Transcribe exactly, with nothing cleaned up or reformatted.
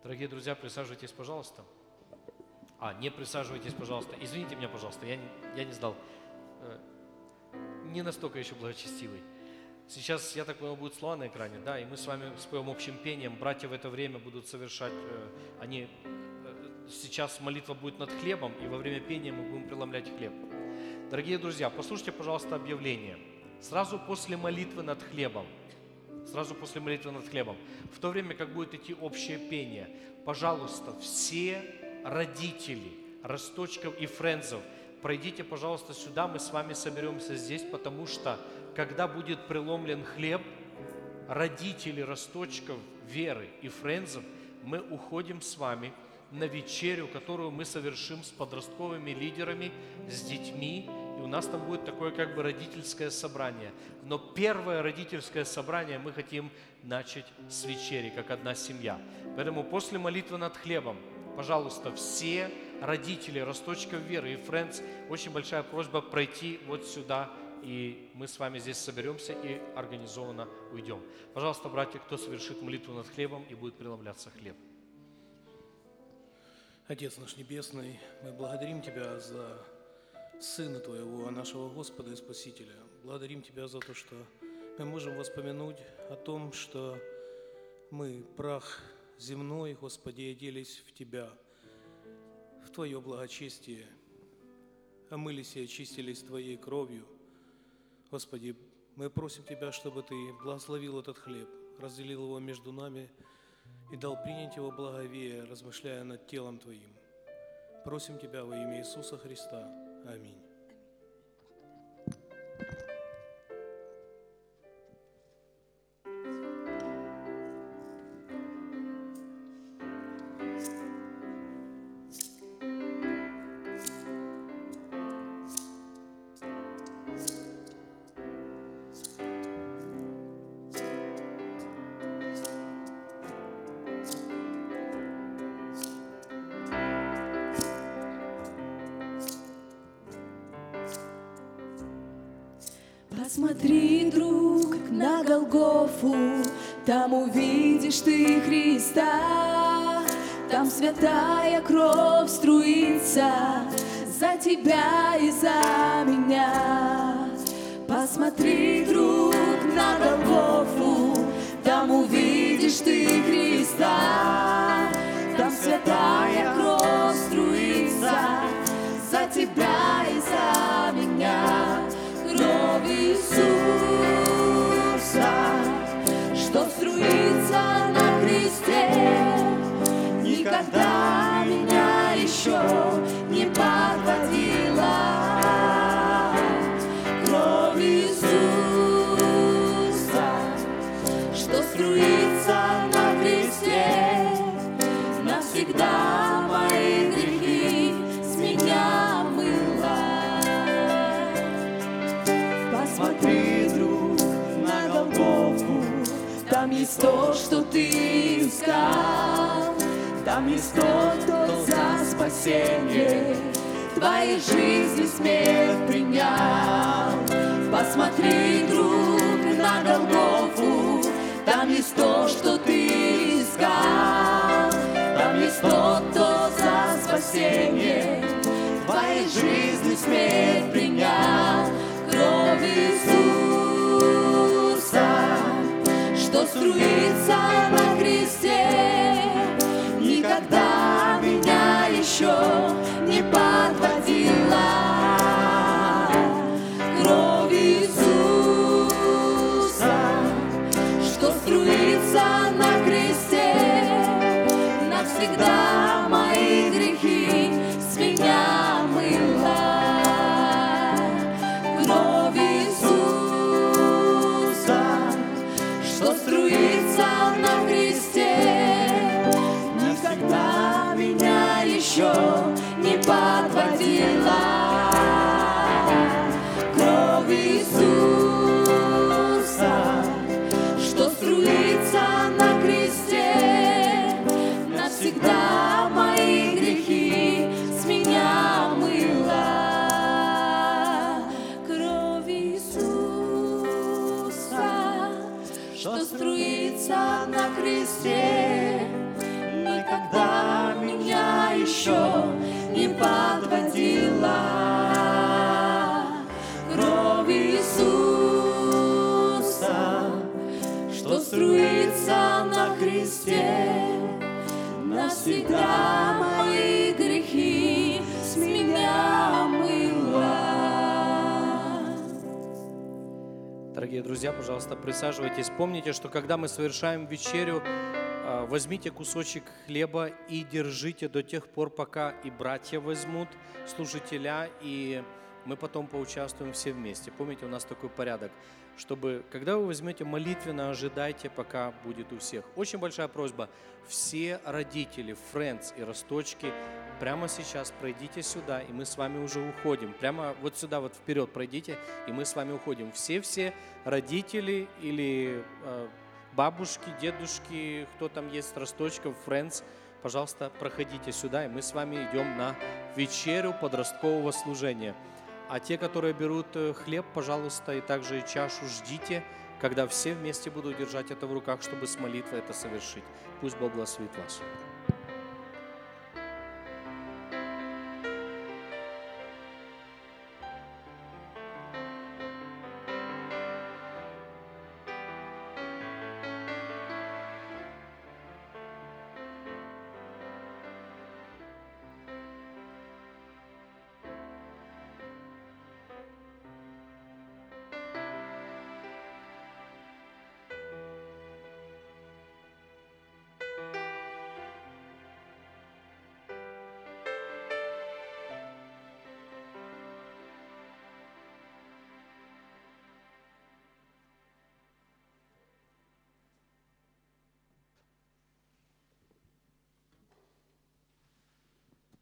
Дорогие друзья, присаживайтесь, пожалуйста. А, не присаживайтесь, пожалуйста. Извините меня, пожалуйста, я не, я не сдал. Не настолько еще благочестивый. Сейчас, я так понимаю, будут слова на экране, да, и мы с вами споем общим пением. Братья в это время будут совершать, э, они, э, сейчас молитва будет над хлебом, и во время пения мы будем преломлять хлеб. Дорогие друзья, послушайте, пожалуйста, объявление. Сразу после молитвы над хлебом, сразу после молитвы над хлебом, в то время, как будет идти общее пение, пожалуйста, все родители Росточков и Френдзов, пройдите, пожалуйста, сюда, мы с вами соберемся здесь, потому что, когда будет преломлен хлеб, родители Росточков, Веры и Френдзов, мы уходим с вами на вечерю, которую мы совершим с подростковыми лидерами, с детьми, и у нас там будет такое как бы родительское собрание. Но первое родительское собрание мы хотим начать с вечери, как одна семья. Поэтому после молитвы над хлебом, пожалуйста, все родители Росточков, Веры и Френдс, очень большая просьба пройти вот сюда, и мы с вами здесь соберемся и организованно уйдем. Пожалуйста, братья, кто совершит молитву над хлебом и будет преломляться хлеб. Отец наш Небесный, мы благодарим Тебя за Сына Твоего, нашего Господа и Спасителя. Благодарим Тебя за то, что мы можем воспомянуть о том, что мы, прах земной, Господи, оделись в Тебя, в Твое благочестие, омылись и очистились Твоей кровью. Господи, мы просим Тебя, чтобы Ты благословил этот хлеб, разделил его между нами и дал принять его благовея, размышляя над телом Твоим. Просим Тебя во имя Иисуса Христа. Аминь. Посмотри, друг, на Голгофу, там увидишь ты Христа, там святая кровь струится за тебя и за меня. Посмотри, друг, на Голгофу, там увидишь ты Христа, там святая кровь струится за тебя и за меня. Кровь Иисуса, что струится на кресте, никогда меня еще не подводила. Кровь Иисуса, что струится на кресте, навсегда мои грехи с меня мыла. Посмотри, друг, на Голгофу, там есть то, что ты искал, там есть тот, кто за спасение твоей жизни смерть принял. Посмотри, друг, на Голгофу, там есть то, что ты искал, там есть тот, кто за спасение твоей жизни смерть принял. Кровь Иисуса, что струится на кресте, никогда меня еще не подводила. Кровь Иисуса, что струится на кресте, навсегда мои грехи с меня мыла. Кровь Иисуса, что струится на кресте, Христе, навсегда мои грехи с меня омыла. Дорогие друзья, пожалуйста, присаживайтесь. Помните, что когда мы совершаем вечерю, а, возьмите кусочек хлеба и держите до тех пор, пока и братья возьмут, служителя, и мы потом поучаствуем все вместе. Помните, у нас такой порядок, чтобы, когда вы возьмете молитвенно, ожидайте, пока будет у всех. Очень большая просьба, все родители, френдс и росточки, прямо сейчас пройдите сюда, и мы с вами уже уходим. Прямо вот сюда, вот вперед пройдите, и мы с вами уходим. Все-все родители или э, бабушки, дедушки, кто там есть, росточков, френдс, пожалуйста, проходите сюда, и мы с вами идем на вечерю подросткового служения. А те, которые берут э, хлеб, пожалуйста, и также и чашу, ждите, когда все вместе будут держать это в руках, чтобы с молитвой это совершить. Пусть Бог благословит вас.